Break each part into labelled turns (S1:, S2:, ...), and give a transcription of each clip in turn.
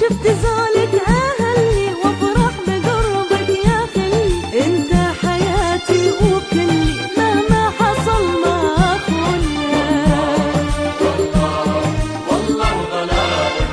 S1: شفت زولك أهلي وافرح بقربك يا خلي، انت حياتي وكلي مهما حصل ما أخونك.
S2: والله وغلاوة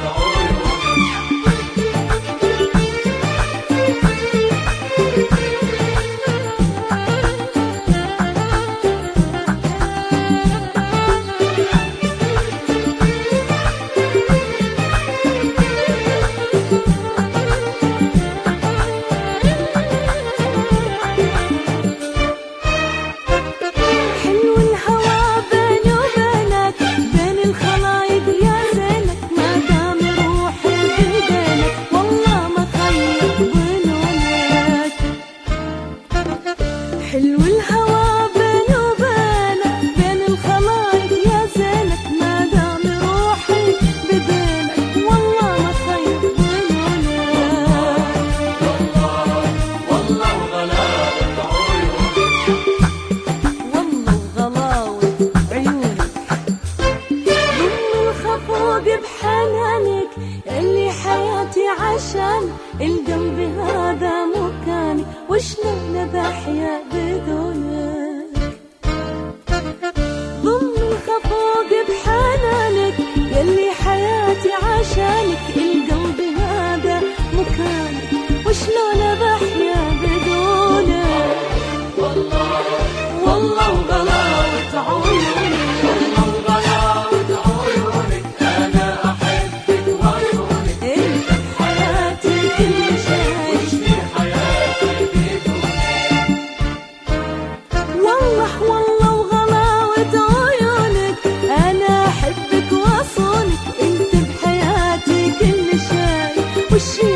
S1: حلو الهوى بيني وبينك بين الخلايق يا زينك، ما دام روحي بدينك والله ما خيب ظنونك.
S2: والله وغلاوة عيونك،
S1: والله وغلاوة عيونك، ضم الخفوق بحنانك اللي حياتي عشان القلب هذا مكاني، وشلون بحيا بدونك. ضم الخفوق بحنانك يلي حياتي عشانك، القلب هذا مكاني، وشلون بحيا بدونك.
S2: والله وغلاوة عيونك، والله وغلاوة عيونك، أنا أحبك وعيونك،
S1: انت بحياتي كل شيء،
S2: وش في حياتي بدونك.
S1: والله وغلاوة عيونك، أنا أحبك وأصونك، أنت بحياتي كل شيء، وش